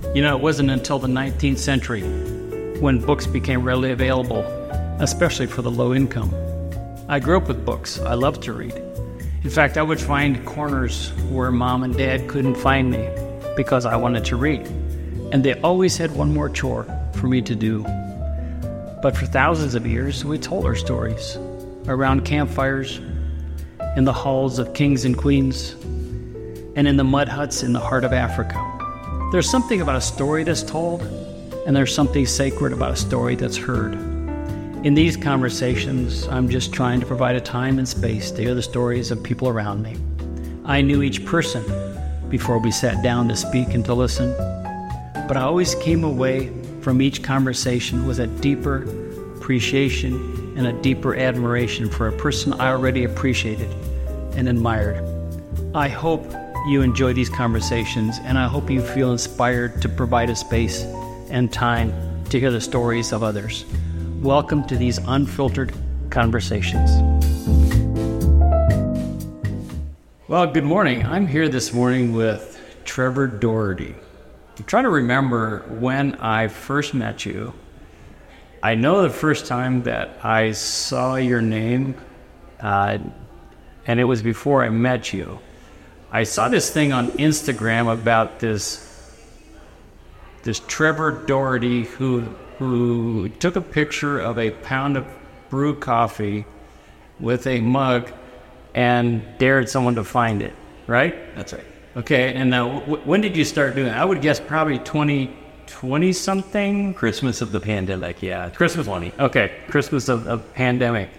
You know, it wasn't until the 19th century when books became readily available, especially for the low income. I grew up with books. I loved to read. In fact, I would find corners where mom and dad couldn't find me because I wanted to read. And they always had one more chore for me to do. But for thousands of years, we told our stories around campfires, in the halls of kings and queens, and in the mud huts in the heart of Africa. There's something about a story that's told, and there's something sacred about a story that's heard. In these conversations, I'm just trying to provide a time and space to hear the stories of people around me. I knew each person before we sat down to speak and to listen, but I always came away from each conversation with a deeper appreciation and a deeper admiration for a person I already appreciated and admired. I hope you enjoy these conversations, and I hope you feel inspired to provide a space and time to hear the stories of others. Welcome to these unfiltered conversations. Well, good morning. I'm here this morning with Trevor Doherty. I'm trying to remember when I first met you. I know the first time that I saw your name, and it was before I met you. I saw this thing on Instagram about this Trevor Doherty who took a picture of a pound of brewed coffee with a mug and dared someone to find it, right? That's right. Okay, and when did you start doing it? I would guess probably 2020 something? Christmas of the pandemic, yeah. Christmas 20. Okay, Christmas of pandemic.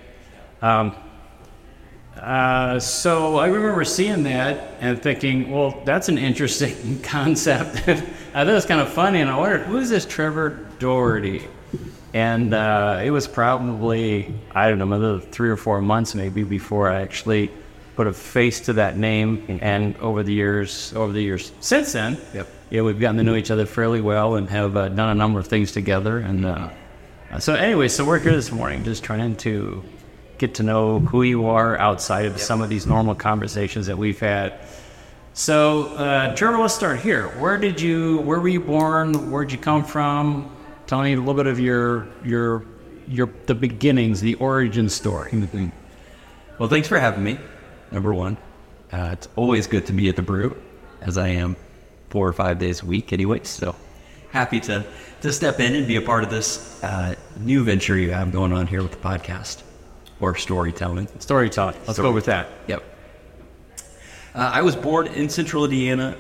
So I remember seeing that and thinking, well, that's an interesting concept. I thought it was kind of funny, and I wondered, who is this Trevor Doherty? And it was probably, I don't know, another 3 or 4 months maybe before I actually put a face to that name. And over the years since then, we've gotten to know each other fairly well and have done a number of things together. And so we're here this morning just trying to get to know who you are outside of some of these normal conversations that we've had. So, Trevor, let's start here. Where were you born? Where'd you come from? Tell me a little bit of the beginnings, the origin story. Well, thanks for having me, number one. It's always good to be at the brew, as I am 4 or 5 days a week anyway, so happy to step in and be a part of this new venture you have going on here with the podcast. Or storytelling. Let's go with that. Yep. I was born in Central Indiana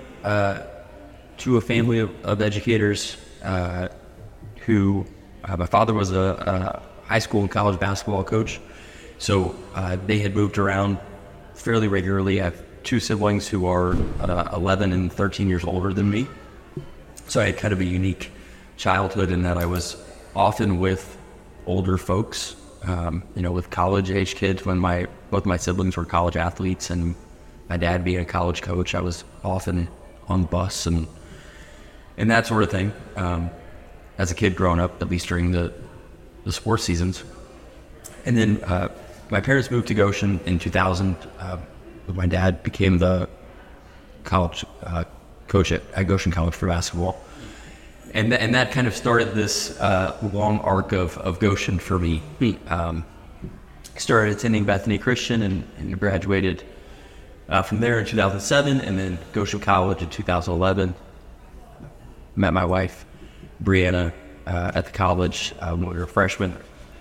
to a family of educators who, my father was a high school and college basketball coach. So they had moved around fairly regularly. I have 2 siblings who are 11 and 13 years older than me. So I had kind of a unique childhood in that I was often with older folks. With college-age kids, when both my siblings were college athletes, and my dad being a college coach, I was often on the bus and that sort of thing. As a kid growing up, at least during the sports seasons, and then my parents moved to Goshen in 2000. My dad became the college coach at Goshen College for basketball. And that kind of started this long arc of Goshen for me. Started attending Bethany Christian and graduated from there in 2007, and then Goshen College in 2011. Met my wife, Brianna, at the college when we were freshmen.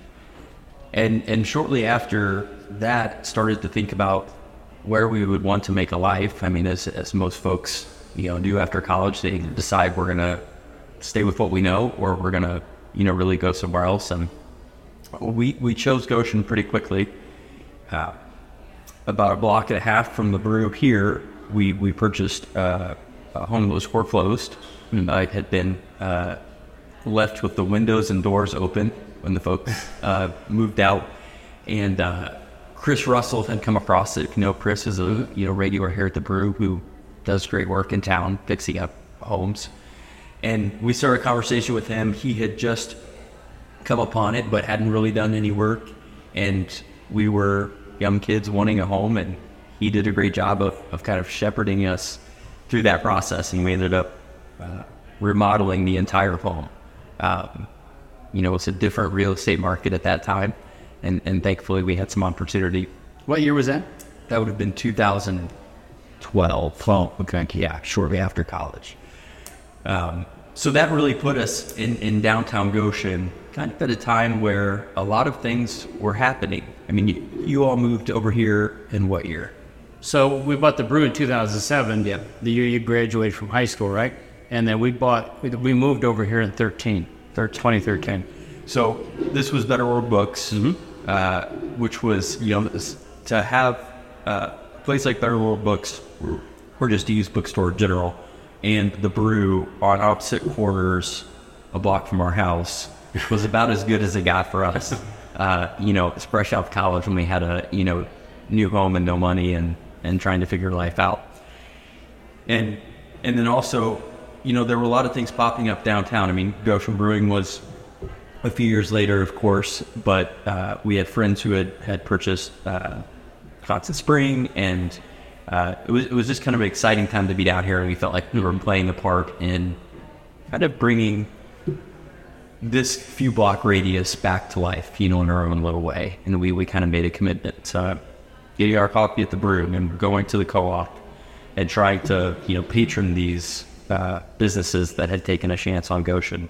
And shortly after that, started to think about where we would want to make a life. I mean, as most folks do after college, they decide we're going to stay with what we know, or we're gonna, really go somewhere else. And we chose Goshen pretty quickly. About a block and a half from the brew here, we purchased a home that was foreclosed. I had been left with the windows and doors open when the folks moved out, and Chris Russell had come across it. Chris is a regular here at the brew who does great work in town fixing up homes. And we started a conversation with him. He had just come upon it, but hadn't really done any work. And we were young kids wanting a home, and he did a great job of kind of shepherding us through that process. And we ended up remodeling the entire home. It's a different real estate market at that time, and thankfully we had some opportunity. What year was that? That would have been 2012. Okay. Yeah, shortly after college. So that really put us in downtown Goshen, kind of at a time where a lot of things were happening. I mean, you all moved over here in what year? So we bought the brew in 2007. Yeah. The year you graduated from high school, right? And then we moved over here in 2013. So this was Better World Books, which was, to have a place like Better World Books, or just a used bookstore in general, and the brew on opposite corners, a block from our house, was about as good as it got for us. It's fresh out of college when we had a, new home and no money and trying to figure life out. And then also, there were a lot of things popping up downtown. I mean, Goshen Brewing was a few years later, of course, but we had friends who had purchased Constant Spring, and it was just kind of an exciting time to be down here, and we felt like we were playing a part in kind of bringing this few block radius back to life, in our own little way. And we kind of made a commitment to getting our coffee at the brew and going to the co-op and trying to, patron these businesses that had taken a chance on Goshen.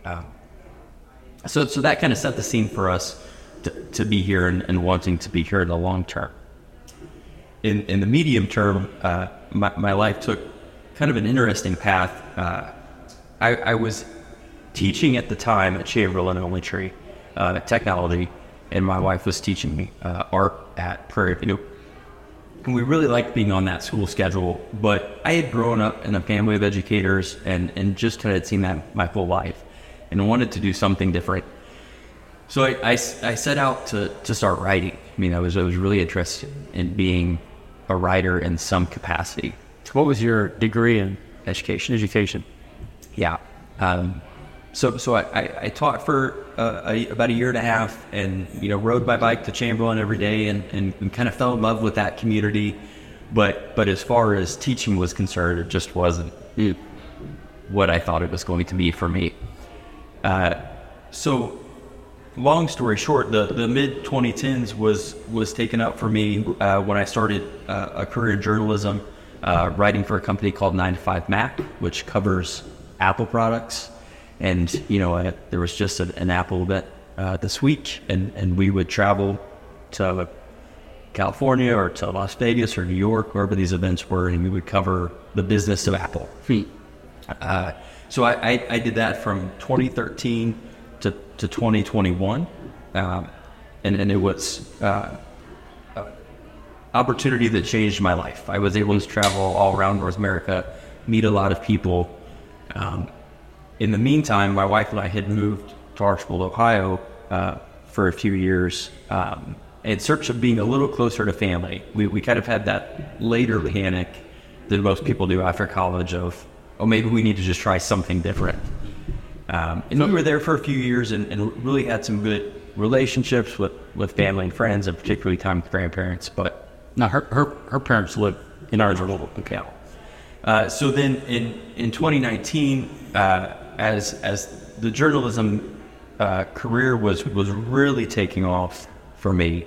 So that kind of set the scene for us to be here and wanting to be here in the long term. In the medium term, my life took kind of an interesting path. I was teaching at the time at Chamberlain Elementary technology, and my wife was teaching me art at Prairie View. And we really liked being on that school schedule, but I had grown up in a family of educators and just kind of seen that my whole life and wanted to do something different. So I set out to start writing. I mean, I was really interested in being a writer in some capacity. What was your degree in? Education. Yeah. So I taught for about a year and a half, and rode my bike to Chamberlain every day, and kind of fell in love with that community. But as far as teaching was concerned, it just wasn't what I thought it was going to be for me. So long story short, the mid 2010s was taken up for me when I started a career in journalism, writing for a company called 9 to 5 Mac, which covers Apple products. And, there was just an Apple event this week, and we would travel to California or to Las Vegas or New York, wherever these events were, and we would cover the business of Apple. So I did that from 2013 to 2021, and it was an opportunity that changed my life. I was able to travel all around North America, meet a lot of people. In the meantime, my wife and I had moved to Archbold, Ohio, for a few years, in search of being a little closer to family. We kind of had that later panic that most people do after college of, maybe we need to just try something different. And we were there for a few years and really had some good relationships with family and friends, and particularly time with grandparents. But now her parents lived in Archbold. Okay. So then in 2019, as the journalism career was really taking off for me,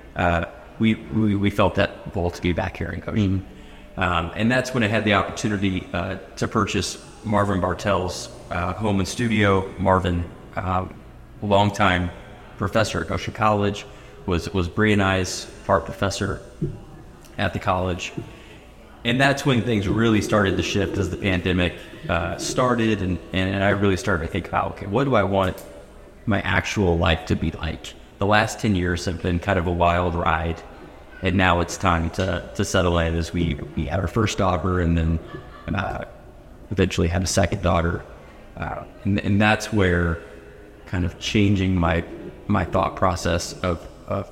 we felt that pull to be back here in Goshen. And that's when I had the opportunity to purchase Marvin Bartel's home and studio. Marvin, longtime professor at Goshen College, was Bree and I's art professor at the college. And that's when things really started to shift as the pandemic started, and I really started to think about, okay, what do I want my actual life to be like? The last 10 years have been kind of a wild ride, and now it's time to settle in as we had our first daughter, and then eventually had a second daughter. And that's where kind of changing my thought process of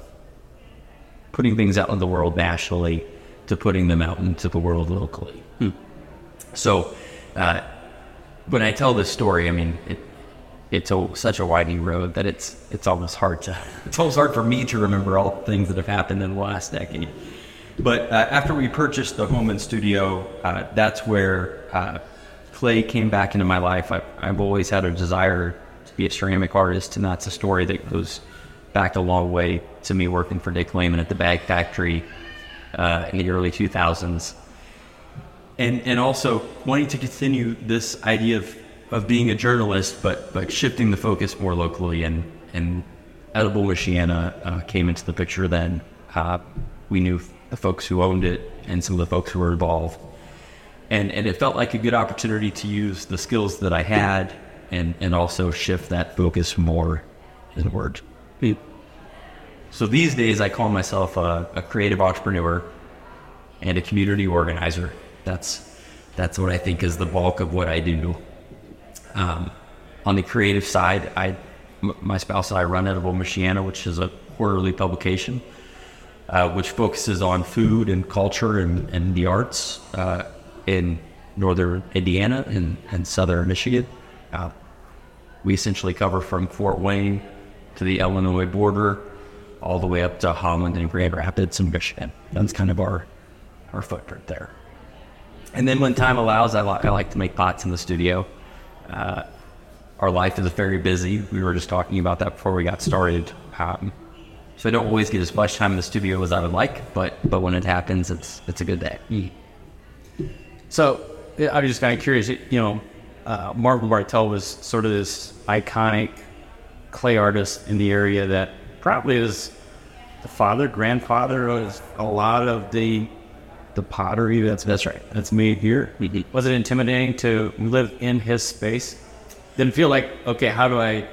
putting things out in the world nationally to putting them out into the world locally. So when I tell this story, I mean, it's such a winding road that it's almost hard for me to remember all the things that have happened in the last decade. But after we purchased the home and studio, that's where clay came back into my life, I've always had a desire to be a ceramic artist, and that's a story that goes back a long way to me working for Dick Lehman at the Bag Factory in the early 2000s. And also wanting to continue this idea of being a journalist, but shifting the focus more locally, and Edible Michiana came into the picture then. We knew the folks who owned it and some of the folks who were involved. And it felt like a good opportunity to use the skills that I had and also shift that focus more inward. So these days I call myself a creative entrepreneur and a community organizer. That's what I think is the bulk of what I do. On the creative side, my spouse and I run Edible Michiana, which is a quarterly publication, which focuses on food and culture and the arts in northern Indiana and southern Michigan. We essentially cover from Fort Wayne to the Illinois border, all the way up to Holland and Grand Rapids in Michigan. That's kind of our footprint there. And then when time allows, I like to make pots in the studio. Our life is very busy. We were just talking about that before we got started. So I don't always get as much time in the studio as I would like, but when it happens, it's a good day. So I'm just kind of curious, Marvin Bartel was sort of this iconic clay artist in the area that probably is the father, grandfather of a lot of the pottery that's right. That's made here. Mm-hmm. Was it intimidating to live in his space? Didn't feel like, okay, how do I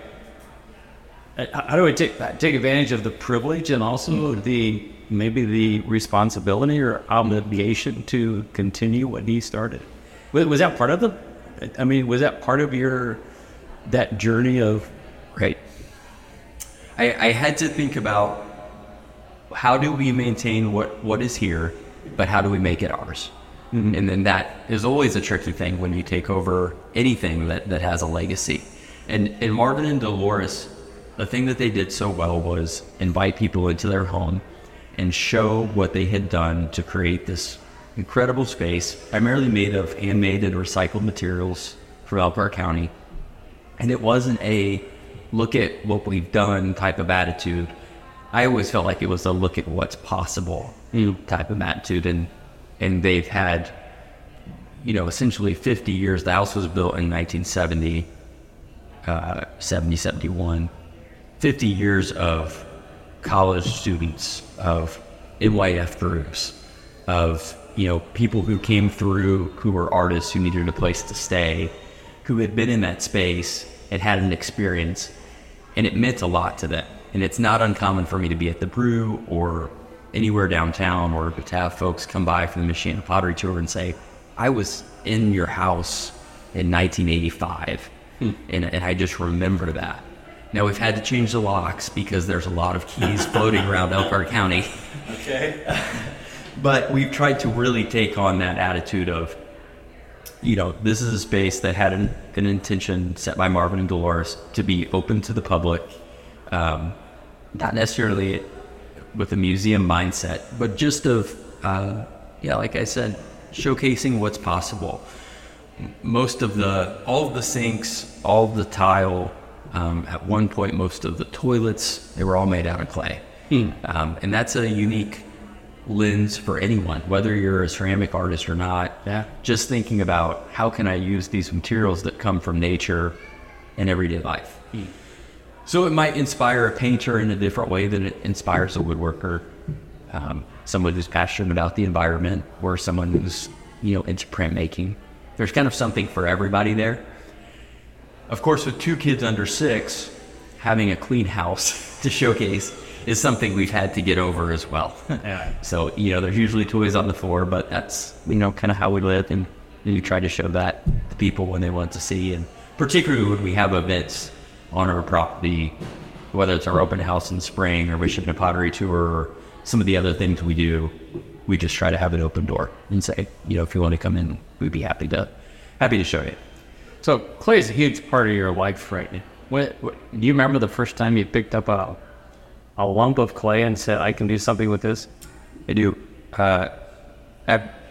take advantage of the privilege and also maybe the responsibility or obligation to continue what he started? Was that part of was that part of that journey of? Right. I had to think about how do we maintain what is here, but how do we make it ours? Mm-hmm. And then that is always a tricky thing when you take over anything that has a legacy. And Marvin and Dolores, the thing that they did so well was invite people into their home and show what they had done to create this incredible space, primarily made of handmade and recycled materials from Elkhart County. And it wasn't a look at what we've done type of attitude. I always felt like it was a look at what's possible type of attitude. And they've had, essentially 50 years. The house was built in 1970, 71. 50 years of college students, of NYF groups, of, people who came through, who were artists, who needed a place to stay, who had been in that space and had an experience. And it meant a lot to them. And it's not uncommon for me to be at the Brew or anywhere downtown or to have folks come by for the Michiana Pottery Tour and say, I was in your house in 1985. And I just remember that. Now we've had to change the locks because there's a lot of keys floating around Elkhart County. Okay. But we've tried to really take on that attitude of, this is a space that had an intention set by Marvin and Dolores to be open to the public, not necessarily with a museum mindset, but just of, like I said, showcasing what's possible. All of the sinks, all of the tile, at one point, most of the toilets, they were all made out of clay. And that's a unique lens for anyone, whether you're a ceramic artist or not. Yeah. Just thinking about how can I use these materials that come from nature in everyday life. So it might inspire a painter in a different way than it inspires a woodworker, someone who's passionate about the environment, or someone who's, into printmaking. There's kind of something for everybody there. Of course, with 2 kids under 6, having a clean house to showcase is something we've had to get over as well. Yeah. So, there's usually toys on the floor, but that's, kind of how we live, and we try to show that to people when they want to see, and particularly when we have events on our property, whether it's our open house in the spring or Michiana Pottery Tour or some of the other things we do, we just try to have an open door and say, if you want to come in, we'd be happy to show you. So clay is a huge part of your life right now. Do you remember the first time you picked up a lump of clay and said, I can do something with this? I do. At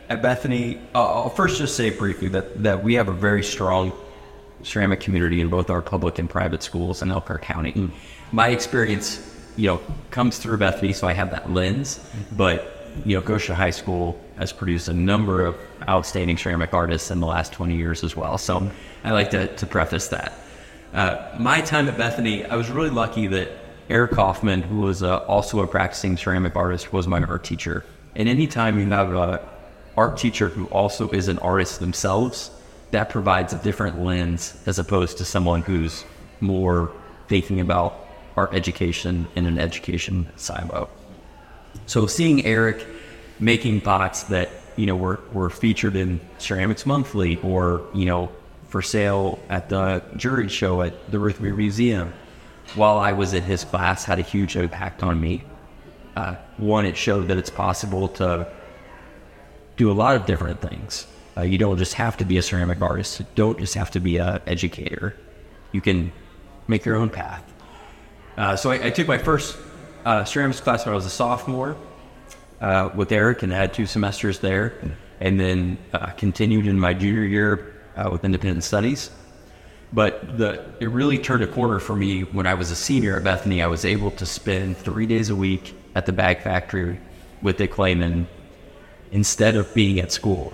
At Bethany, I'll first just say briefly that we have a very strong ceramic community in both our public and private schools in Elkhart County. My experience, comes through Bethany, so I have that lens. But Goshen High School has produced a number of outstanding ceramic artists in the last 20 years as well. So I like to preface that. My time at Bethany, I was really lucky that Eric Hoffman, who was also a practicing ceramic artist, was my art teacher. And anytime you have an art teacher who also is an artist themselves, that provides a different lens as opposed to someone who's more thinking about art education in an education silo. So seeing Eric making pots that, were featured in Ceramics Monthly or, for sale at the jury show at the Ruth Weir Museum while I was in his class had a huge impact on me. One, it showed that it's possible to do a lot of different things. You don't just have to be a ceramic artist. You don't just have to be an educator. You can make your own path. So I took my first ceramics class when I was a sophomore with Eric, and I had 2 semesters there, and then continued in my junior year with independent studies. But it really turned a corner for me when I was a senior at Bethany. I was able to spend 3 days a week at the bag factory with Dick Lehman instead of being at school,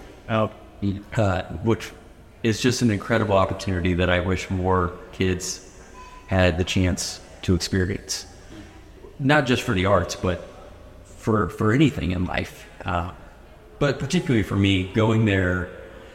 which is just an incredible opportunity that I wish more kids had the chance to experience. Not just for the arts, but for anything in life. But particularly for me, going there,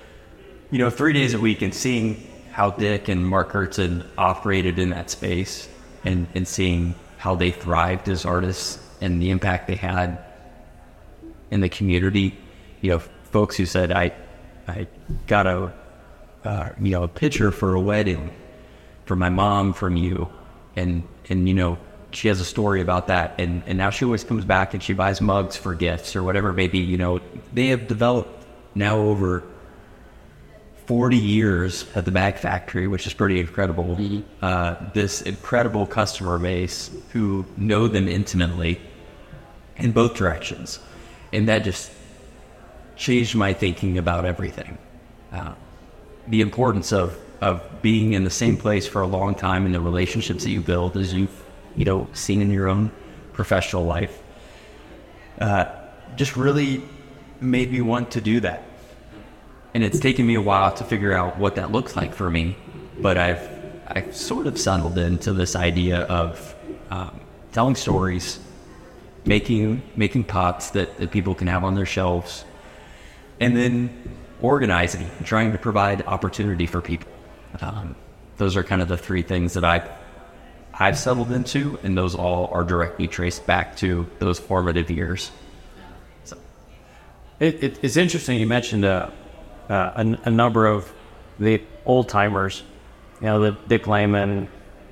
3 days a week and seeing how Dick and Mark Hertzen operated in that space and seeing how they thrived as artists and the impact they had in the community. Folks who said, I got a picture for a wedding for my mom from you. And she has a story about that. And now she always comes back and she buys mugs for gifts or whatever it may be. They have developed now over 40 years at the bag factory, which is pretty incredible. This incredible customer base who know them intimately in both directions. And that just changed my thinking about everything. The importance of being in the same place for a long time and the relationships that you build as you've, seen in your own professional life, just really made me want to do that. And it's taken me a while to figure out what that looks like for me, but I've sort of settled into this idea of telling stories, making pots that people can have on their shelves, and then organizing, trying to provide opportunity for people. Those are kind of the 3 things that I've settled into, and those all are directly traced back to those formative years. So it's interesting you mentioned a number of the old timers, the Dick Lehman,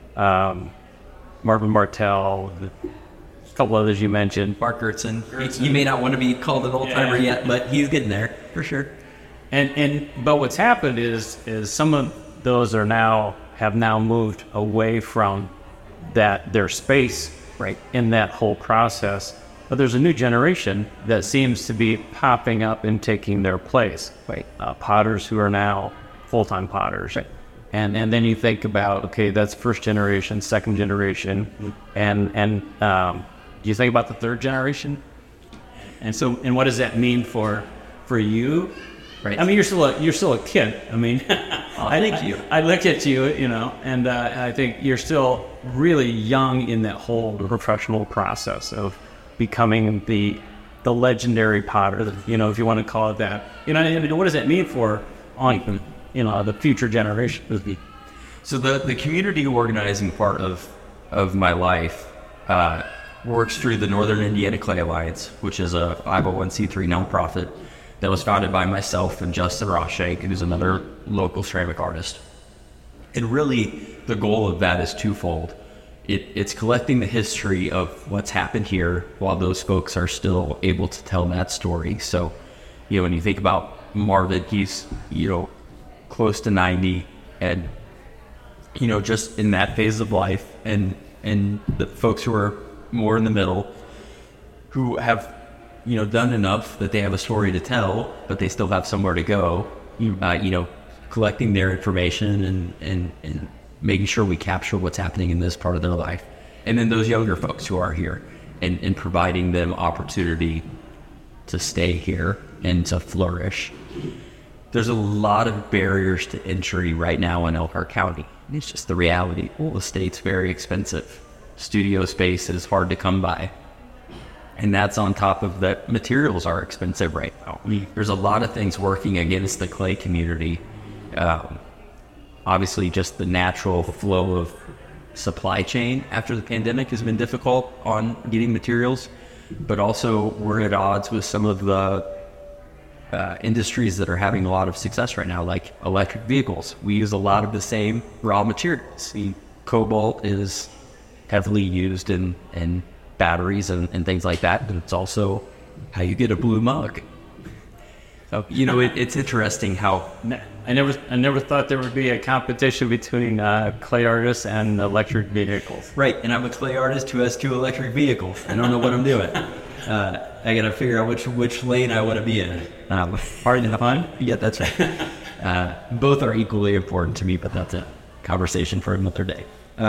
Marvin Martell, a couple others you mentioned. Mark Hertzen. You may not want to be called an old timer yet, but he's getting there for sure. But what's happened is some of those have now moved away from their space, right, in that whole process. But there's a new generation that seems to be popping up and taking their place. Right. Potters who are now full-time potters. Right. And then you think about, okay, that's first generation, second generation, and do you think about the third generation? And what does that mean for you? Right. I mean, you're still a kid. I mean, thank you. I look at you, and I think you're still really young in that whole professional process of becoming the legendary potter, if you want to call it that. And what does that mean for the future generation? So the community organizing part of my life works through the Northern Indiana Clay Alliance, which is a 501c3 nonprofit that was founded by myself and Justin Roshank, who's another local ceramic artist. And really, the goal of that is twofold. It's collecting the history of what's happened here while those folks are still able to tell that story. So, when you think about Marvin, he's, close to 90, and, just in that phase of life, and the folks who are more in the middle, who have, done enough that they have a story to tell, but they still have somewhere to go. Collecting their information and making sure we capture what's happening in this part of their life. And then those younger folks who are here and providing them opportunity to stay here and to flourish. There's a lot of barriers to entry right now in Elkhart County. It's just the reality. Real estate's very expensive. Studio space is hard to come by. And that's on top of that materials are expensive right now. There's a lot of things working against the Clay community. Obviously, just the natural flow of supply chain after the pandemic has been difficult on getting materials, but also we're at odds with some of the industries that are having a lot of success right now, like electric vehicles. We use a lot of the same raw materials. Cobalt is heavily used in batteries and things like that, but it's also how you get a blue mug. So, it's interesting how... I never thought there would be a competition between clay artists and electric vehicles. Right, and I'm a clay artist who has 2 electric vehicles. I don't know what I'm doing. I got to figure out which lane I want to be in. Hard and fun? Yeah, that's right. Both are equally important to me, but that's a conversation for another day.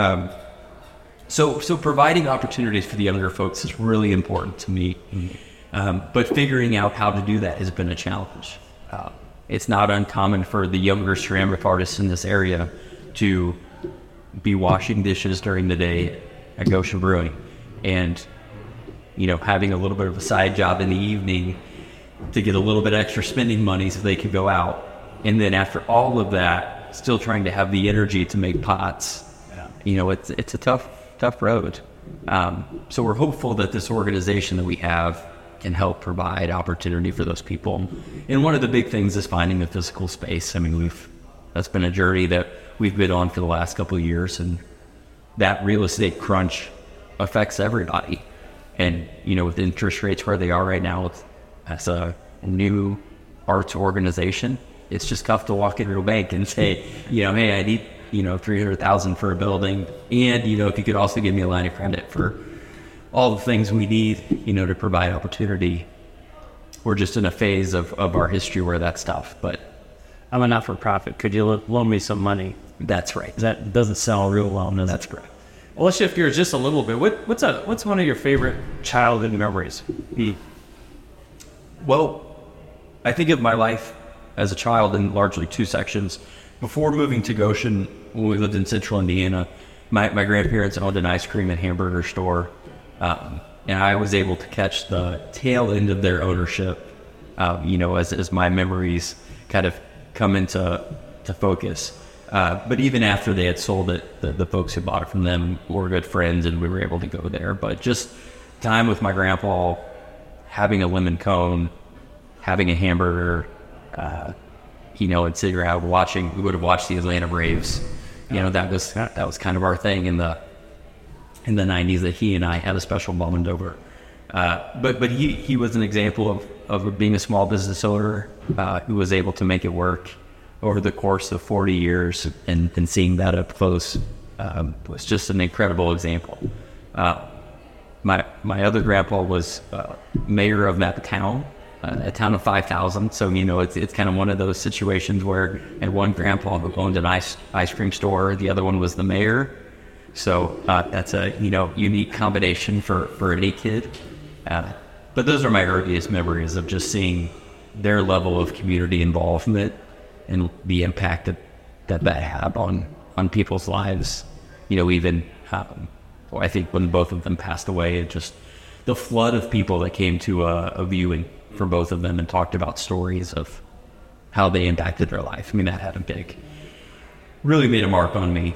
So providing opportunities for the younger folks is really important to me. But figuring out how to do that has been a challenge. It's not uncommon for the younger ceramic artists in this area to be washing dishes during the day at Goshen Brewing and, having a little bit of a side job in the evening to get a little bit extra spending money so they could go out. And then after all of that, still trying to have the energy to make pots. It's a tough road. So we're hopeful that this organization that we have can help provide opportunity for those people. And one of the big things is finding the physical space. I mean, that's been a journey that we've been on for the last couple of years, and that real estate crunch affects everybody. And, with interest rates where they are right now, as a new arts organization, it's just tough to walk into a bank and say, hey, I need, $300,000 for a building. And, if you could also give me a line of credit for all the things we need, to provide opportunity. We're just in a phase of our history where that's tough, but I'm a not-for-profit. Could you loan me some money? That's right. That doesn't sound real well, does it? That's correct. Well, let's shift gears just a little bit. What's one of your favorite childhood memories? Well, I think of my life as a child in largely 2 sections. Before moving to Goshen, when we lived in central Indiana, my grandparents owned an ice cream and hamburger store. And I was able to catch the tail end of their ownership, as my memories kind of come into focus. But even after they had sold it, the folks who bought it from them were good friends and we were able to go there. But just time with my grandpa, having a lemon cone, having a hamburger, and sitting around we would have watched the Atlanta Braves. That was kind of our thing in the 90s that he and I had a special bond over. But he was an example of being a small business owner who was able to make it work over the course of 40 years, and seeing that up close was just an incredible example. My other grandpa was mayor of that town, a town of 5,000. So, it's kind of one of those situations where, and one grandpa who owned an ice cream store, the other one was the mayor. So that's a unique combination for any kid. But those are my earliest memories of just seeing their level of community involvement and the impact that had on people's lives. Even I think when both of them passed away, it just the flood of people that came to a viewing for both of them and talked about stories of how they impacted their life. I mean, that really made a mark on me.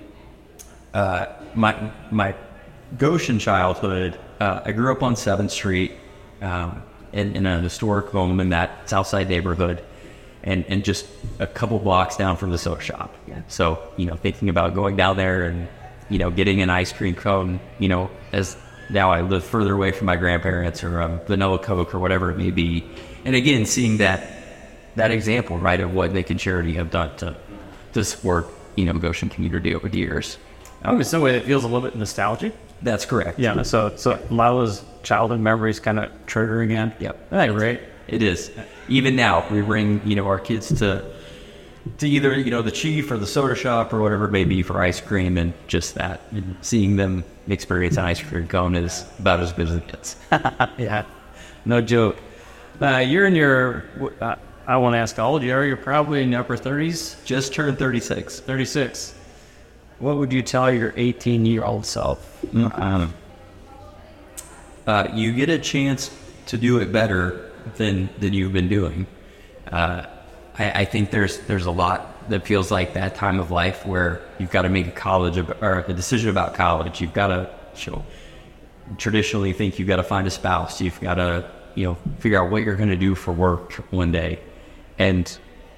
My Goshen childhood, I grew up on 7th Street in a historic home in that Southside neighborhood, and just a couple blocks down from the soda shop. So, thinking about going down there and, getting an ice cream cone, as now I live further away from my grandparents, or vanilla Coke or whatever it may be. And again, seeing that example, right, of what Nick and Charity have done to support, Goshen community over the years. In some way, it feels a little bit nostalgic. That's correct. Yeah, so a lot of those childhood memories kind of trigger again. Yep. That's great. It is. Even now, we bring, our kids to either, the Chief or the soda shop or whatever it may be for ice cream, and just that. And seeing them experience an ice cream cone is about as good as it gets. Yeah, no joke. You're in your, I won't ask how old you are. You're probably in your upper 30s? Just turned 36. 36. What would you tell your 18-year-old self? You get a chance to do it better than you've been doing. I think there's a lot that feels like that time of life where you've got to make a decision about college. You've got to traditionally think you've got to find a spouse. You've got to figure out what you're going to do for work one day, and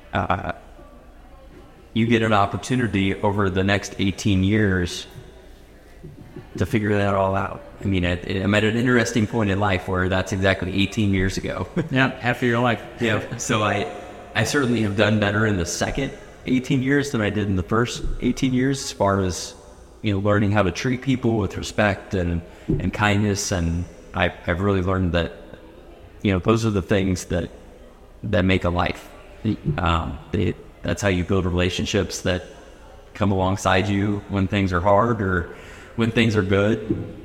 you get an opportunity over the next 18 years to figure that all out. I mean, I'm at an interesting point in life where that's exactly 18 years ago. Yeah, half of your life. Yeah. So I certainly have done better in the second 18 years than I did in the first 18 years, as far as, learning how to treat people with respect and kindness. And I've really learned that, those are the things that make a life. That's how you build relationships that come alongside you when things are hard or when things are good.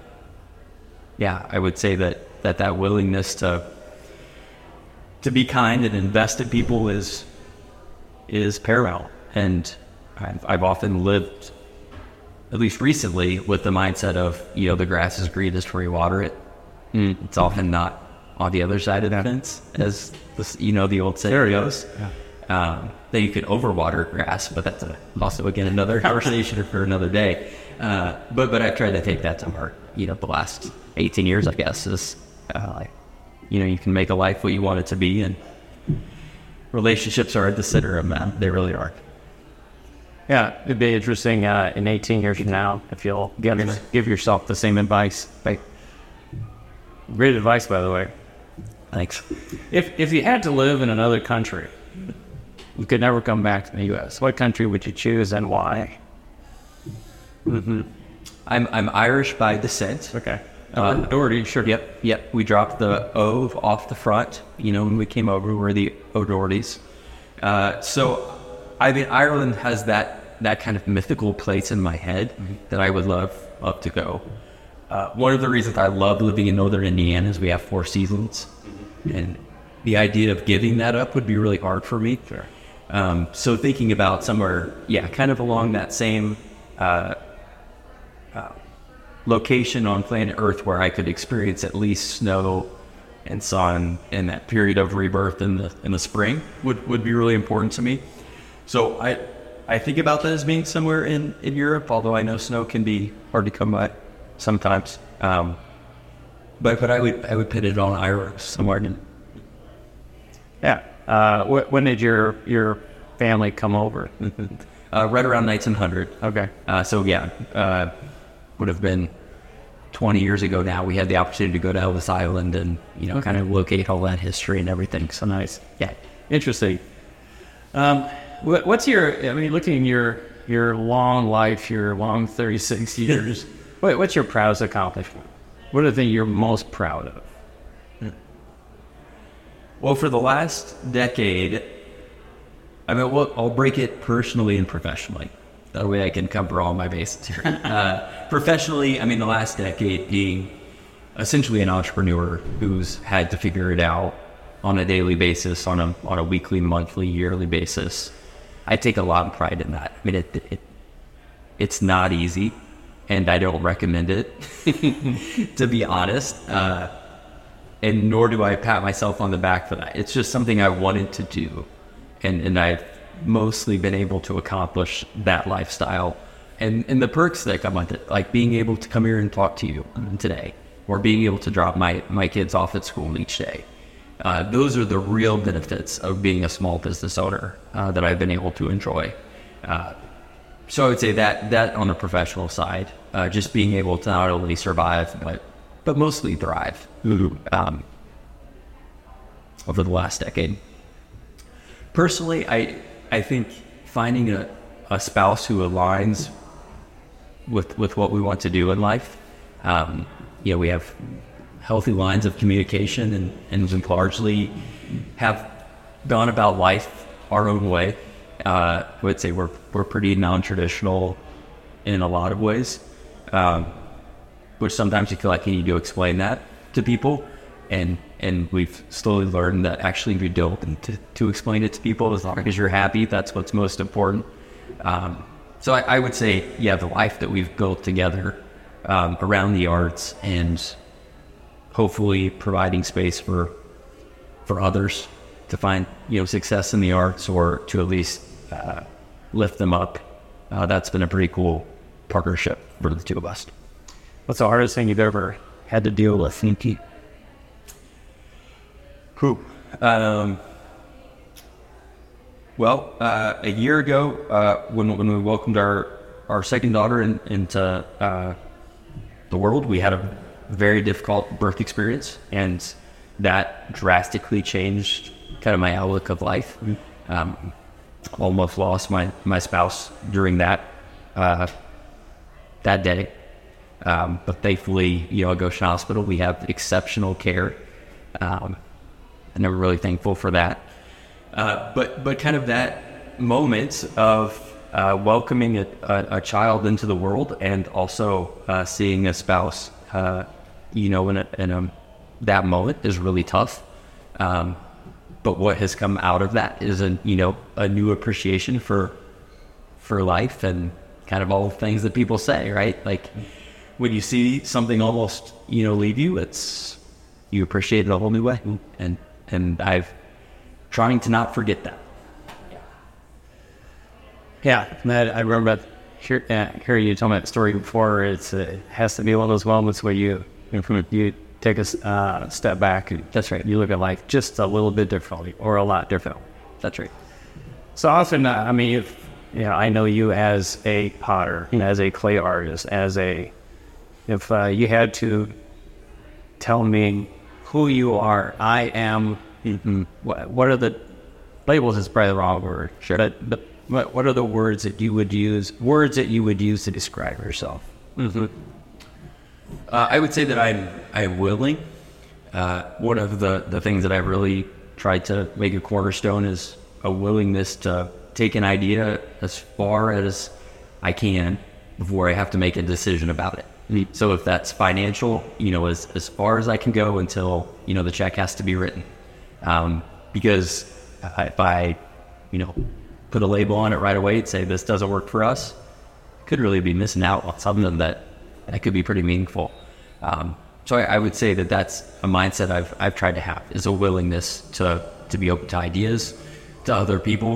I would say that willingness to be kind and invest in people is paramount. And I've often lived, at least recently, with the mindset of, the grass is greenest where you water it. It's often not on the other side of the fence, as the old saying goes. That you can overwater grass, but that's also, again, another conversation for another day. But I've tried to take that to heart. The last 18 years, I guess, is you can make a life what you want it to be, and relationships are at the center of that. They really are. Yeah, it'd be interesting in 18 years from now if you'll give yourself the same advice. Great advice, by the way. Thanks. If you had to live in another country, you could never come back to the U.S., what country would you choose and why? I'm Irish by descent. Okay. O'Doherty, sure. Yep. We dropped the O off the front. When we came over, we were the O'Dohertys. So, Ireland has that kind of mythical place in my head that I would love to go. One of the reasons I love living in northern Indiana is we have 4 seasons, and the idea of giving that up would be really hard for me. Sure. So thinking about somewhere, kind of along that same location on planet Earth where I could experience at least snow and sun in that period of rebirth in the spring would be really important to me. So I think about that as being somewhere in Europe, although I know snow can be hard to come by sometimes. But I would put it on Ireland somewhere. Yeah. When did your family come over? Right around 1900. Okay. Would have been 20 years ago now. We had the opportunity to go to Ellis Island and, kind of locate all that history and everything. So nice. Yeah. Interesting. What's looking at your long life, your long 36 years, what's your proudest accomplishment? What are the things you're most proud of? Well, for the last decade, I'll break it personally and professionally. That way I can cover all my bases here. Professionally, the last decade being essentially an entrepreneur who's had to figure it out on a daily basis, on a weekly, monthly, yearly basis. I take a lot of pride in that. It's not easy, and I don't recommend it, to be honest. And nor do I pat myself on the back for that. It's just something I wanted to do, and I've mostly been able to accomplish that lifestyle and the perks that come with it, like being able to come here and talk to you today, or being able to drop my kids off at school each day. Those are the real benefits of being a small business owner that I've been able to enjoy. So I would say that on the professional side, just being able to not only survive but mostly thrive over the last decade. Personally, I think finding a spouse who aligns with what we want to do in life. We have healthy lines of communication and we largely have gone about life our own way. I would say we're pretty non-traditional in a lot of ways, which sometimes you feel like you need to explain that to people. And we've slowly learned that actually if you don't to explain it to people, as long as you're happy, that's what's most important. So I would say, the life that we've built together around the arts and hopefully providing space for others to find, success in the arts or to at least lift them up. That's been a pretty cool partnership for the two of us. What's the hardest thing you've ever had to deal with? Well, a year ago, when we welcomed our second daughter into the world, we had a very difficult birth experience, and that drastically changed kind of my outlook of life. Almost lost my spouse during that day. But thankfully, at Goshen Hospital, we have exceptional care. And I'm really thankful for that. But kind of that moment of welcoming a child into the world and also seeing a spouse, that moment is really tough. But what has come out of that is a new appreciation for life and kind of all the things that people say, right? Like when you see something almost, leave you, you appreciate it a whole new way. And I've trying to not forget that. Yeah, I remember hearing you tell me that story before. It has to be one of those moments where you take a step back. That's right. You look at life just a little bit differently, or a lot differently. That's right. So often, I know you as a potter, as a clay artist, if you had to tell me who you are, I am. What are the labels? Is probably the wrong word. Sure. But what are the words that you would use? Words that you would use to describe yourself? I would say that I'm willing. One of the things that I really tried to make a cornerstone is a willingness to take an idea as far as I can before I have to make a decision about it. So if that's financial, as far as I can go until, the check has to be written. Because if I, put a label on it right away and say this doesn't work for us, could really be missing out on something that could be pretty meaningful. So I would say that that's a mindset I've tried to have, is a willingness to be open to ideas, to other people,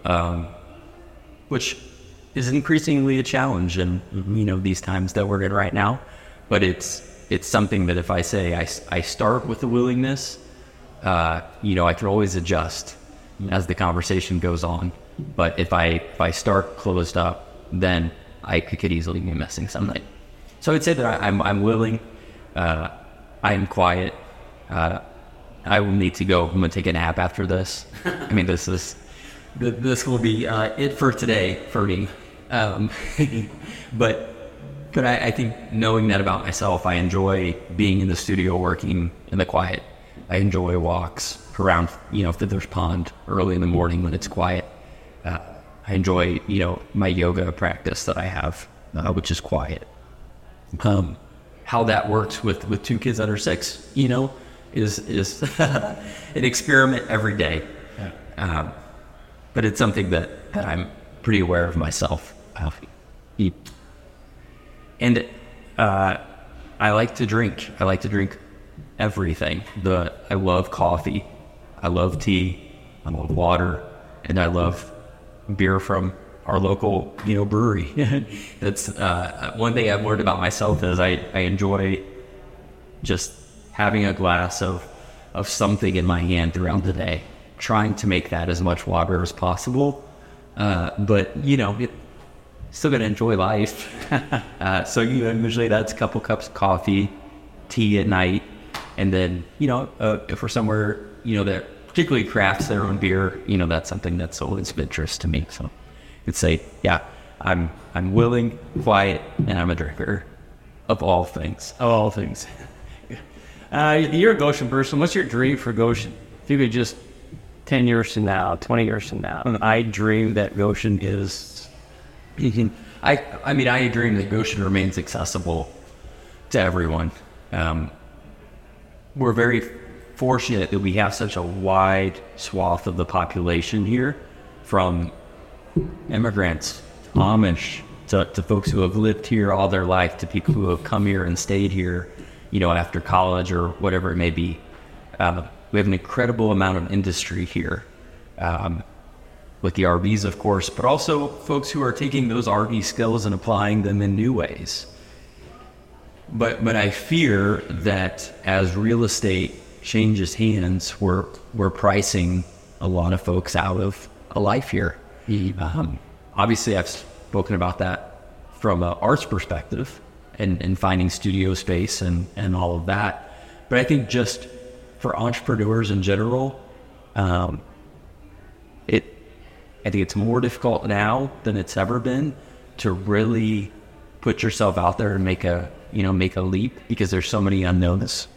which is increasingly a challenge in these times that we're in right now. But it's something that if I say I start with a willingness, I can always adjust as the conversation goes on. But if I start closed up, then I could easily be missing something. So I'd say that I'm willing. I'm quiet. I will need to go. I'm gonna take a nap after this. This will be it for today for me. But I think knowing that about myself, I enjoy being in the studio working in the quiet. I enjoy walks around, Fiddler's Pond early in the morning when it's quiet. I enjoy, my yoga practice that I have, which is quiet. How that works with two kids under 6, is an experiment every day. But it's something that I'm pretty aware of myself. And I like to drink. I like to drink everything. I love coffee. I love tea. I love water. And I love beer from our local, brewery. That's one thing I've learned about myself is I enjoy just having a glass of something in my hand throughout the day, trying to make that as much water as possible. But still gonna enjoy life. So usually that's a couple cups of coffee, tea at night, and then if we're somewhere that particularly crafts their own beer, that's something that's always of interest to me. So I'd say, I'm I'm willing, quiet, and I'm a drinker of all things. Of all things. You're a Goshen person. What's your dream for Goshen? If you could just 10 years from now, 20 years from now, I dream that Goshen is... I mean, I dream that Goshen remains accessible to everyone. We're very fortunate that we have such a wide swath of the population here, from immigrants, Amish, to folks who have lived here all their life, to people who have come here and stayed here, you know, after college or whatever it may be. We have an incredible amount of industry here, with the RVs, of course, but also folks who are taking those RV skills and applying them in new ways. But I fear that as real estate changes hands, we're pricing a lot of folks out of a life here. Obviously, I've spoken about that from an arts perspective and finding studio space and all of that. But I think just for entrepreneurs in general, I think it's more difficult now than it's ever been to really put yourself out there and make a leap, because there's so many unknowns.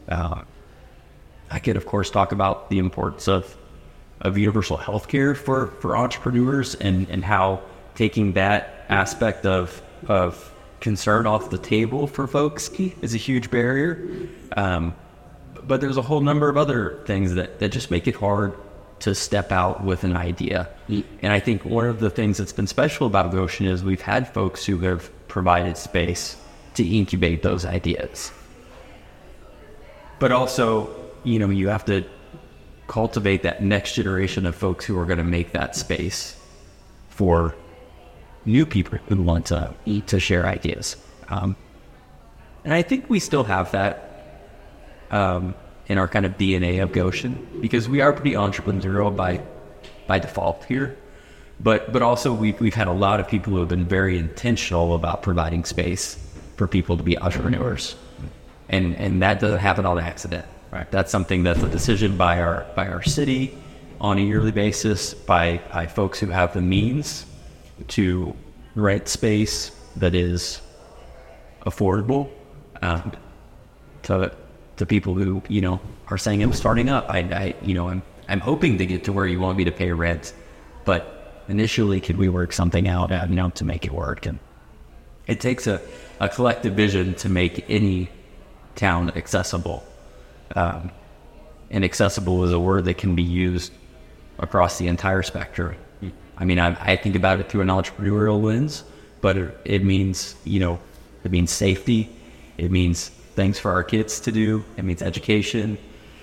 I could, of course, talk about the importance of universal health care for entrepreneurs and how taking that aspect of concern off the table for folks is a huge barrier. But there's a whole number of other things that just make it hard to step out with an idea. And I think one of the things that's been special about Goshen is we've had folks who have provided space to incubate those ideas. But also, you know, you have to cultivate that next generation of folks who are going to make that space for new people who want to share ideas. And I think we still have that in our kind of DNA of Goshen, because we are pretty entrepreneurial by default here. But also we've had a lot of people who have been very intentional about providing space for people to be entrepreneurs. And that doesn't happen on accident. Right? That's something that's a decision by our city on a yearly basis, by folks who have the means to rent space that is affordable to people who, you know, are saying, I'm starting up. I'm hoping to get to where you want me to pay rent, but initially, could we work something out, to make it work? And it takes a collective vision to make any town accessible. And accessible is a word that can be used across the entire spectrum. I mean, I think about it through an entrepreneurial lens, but it means, it means safety. It means things for our kids to do. It means education.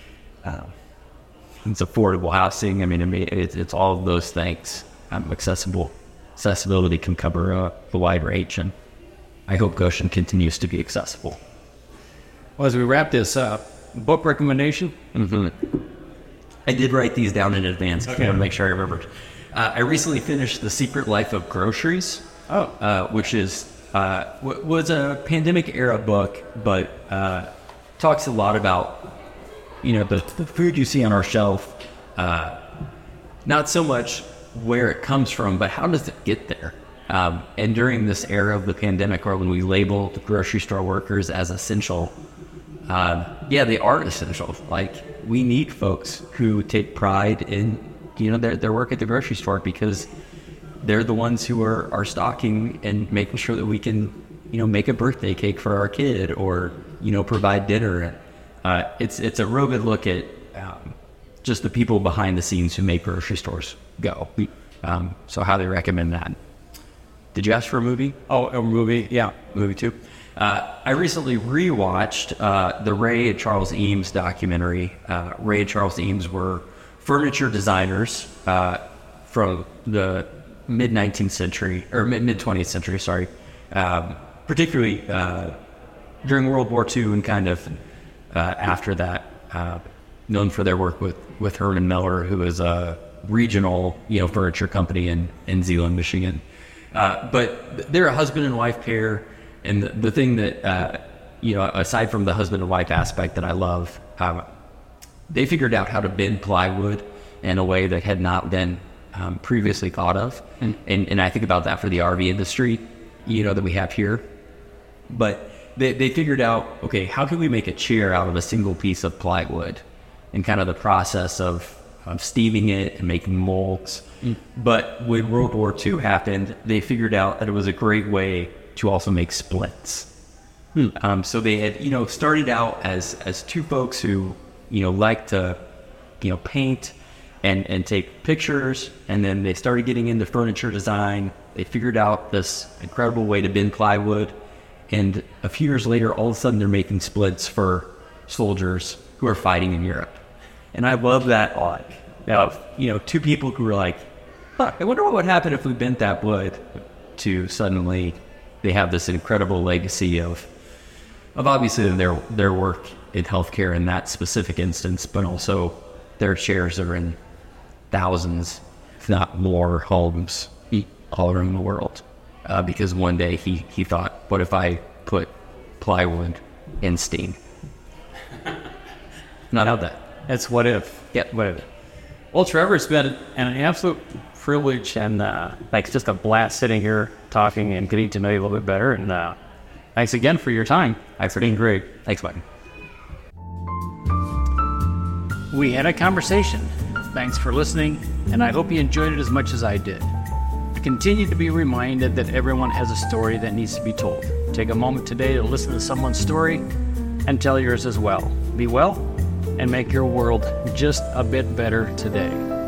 It's affordable housing. I mean, it's all of those things. Accessibility can cover the wide range, and I hope Goshen continues to be accessible. Well, as we wrap this up, book recommendation? Mm-hmm. I did write these down in advance. Okay. I want to make sure I remembered. I recently finished The Secret Life of Groceries, which was a pandemic era book, but talks a lot about, the food you see on our shelf, not so much where it comes from, but how does it get there? And during this era of the pandemic, or when we labeled grocery store workers as essential, they are essential. Like, we need folks who take pride in, their work at the grocery store, because they're the ones who are stocking and making sure that we can, make a birthday cake for our kid, or, provide dinner. It's a real good look at just the people behind the scenes who make grocery stores go. So highly recommend that. Did you ask for a movie? Oh, a movie, yeah. Movie too. I recently rewatched the Ray and Charles Eames documentary. Ray and Charles Eames were furniture designers from the mid-19th century, or mid-20th century, sorry. Particularly during World War II and kind of after that, known for their work with Herman Miller, who is a regional, furniture company in Zeeland, Michigan. But they're a husband and wife pair. And the thing that, aside from the husband and wife aspect that I love, they figured out how to bend plywood in a way that had not been previously thought of. And I think about that for the RV industry, that we have here. But they figured out, okay, how can we make a chair out of a single piece of plywood, and kind of the process of steaming it and making molds. But when World War II happened, they figured out that it was a great way to also make splints. So they had, started out as two folks who, like to, paint and take pictures. And then they started getting into furniture design. They figured out this incredible way to bend plywood. And a few years later, all of a sudden they're making splints for soldiers who are fighting in Europe. And I love that, two people who were like, huh, I wonder what would happen if we bent that wood, to suddenly they have this incredible legacy of obviously their work in healthcare in that specific instance, but also their chairs are in thousands, if not more, homes all around the world. Because one day he thought, what if I put plywood in steam? Not how that. That's what if. Yeah. What if. Well, Trevor, it's been an absolute privilege and it's just a blast sitting here talking and getting to know you a little bit better. And thanks again for your time. Thanks for being great. Thanks, Mike. We had a conversation. Thanks for listening, and I hope you enjoyed it as much as I did. Continue to be reminded that everyone has a story that needs to be told. Take a moment today to listen to someone's story and tell yours as well. Be well and make your world just a bit better today.